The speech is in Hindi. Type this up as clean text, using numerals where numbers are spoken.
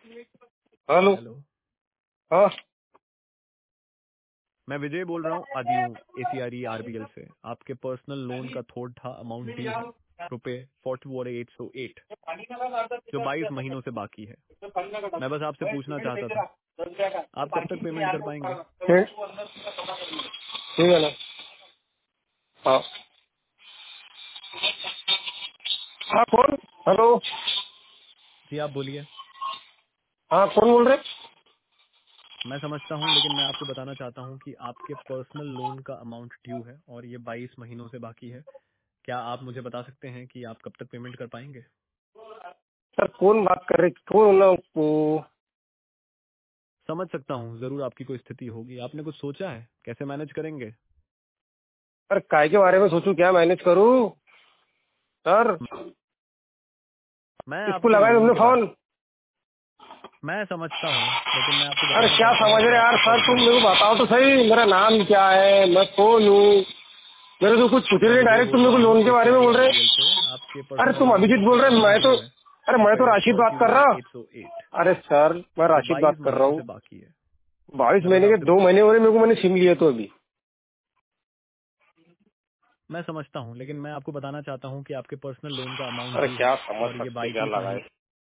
हेलो। हेलो। हाँ मैं विजय बोल रहा हूँ आदियों ACRE RBL से। आपके पर्सनल लोन का थोड़ा अमाउंट ड्यू है, ₹44,808, जो 22 महीनों से बाकी है। मैं बस आपसे पूछना चाहता था, आप कब तक पेमेंट कर पाएंगे? ठीक ठीक है ना। हाँ हाँ कौन? हेलो। जी आप बोलिए। हाँ कौन बोल रहे? मैं समझता हूँ, लेकिन मैं आपको बताना चाहता हूँ कि आपके पर्सनल लोन का अमाउंट ड्यू है और ये 22 महीनों से बाकी है। क्या आप मुझे बता सकते हैं कि आप कब तक पेमेंट कर पाएंगे? सर कौन बात कर रहे? कौन ना वो? समझ सकता हूँ, जरूर आपकी कोई स्थिति होगी। आपने कुछ सोचा है कैसे मैनेज करेंगे? सर काय के बारे में सोचूं, क्या मैनेज करूं? सर मैं इसको आपको लगाया लोन तुमने के बारे फोन? मैं समझता हूँ, लेकिन मैं आपको अरे बताना क्या चाहता हूँ समझ कि रहे यार आपके सर? तुम पर्सनल मेरे को बताओ तो सही, मेरा नाम क्या है, मैं कौन हूँ? मेरे तो कुछ पूछ मैं रहे, विजय डायरेक्ट तुम बोल मेरे को रहा हूँ लोन के बारे में ACRE बोल रहे? RBL से। आपके अरे पर्सनल तुम लोन अभिजीत का बोल कुछ रहे, अमाउंट ड्यू है, मैं तो राशिद बात कर रहा। ₹44,808, अरे सर मैं जो राशिद 22 बात कर रहा महीनों हूँ। से बाकी है। 22 महीने मैं बस के आपसे 2 महीने हो रहे मेरे को, मैंने सिम लिया तो अभी। मैं समझता हूँ, लेकिन मैं आपको बताना चाहता हूँ कि आपके पर्सनल लोन का अमाउंट अरे ड्यू है क्या समझ और ये सकते, क्या 22 लगाए। महीनों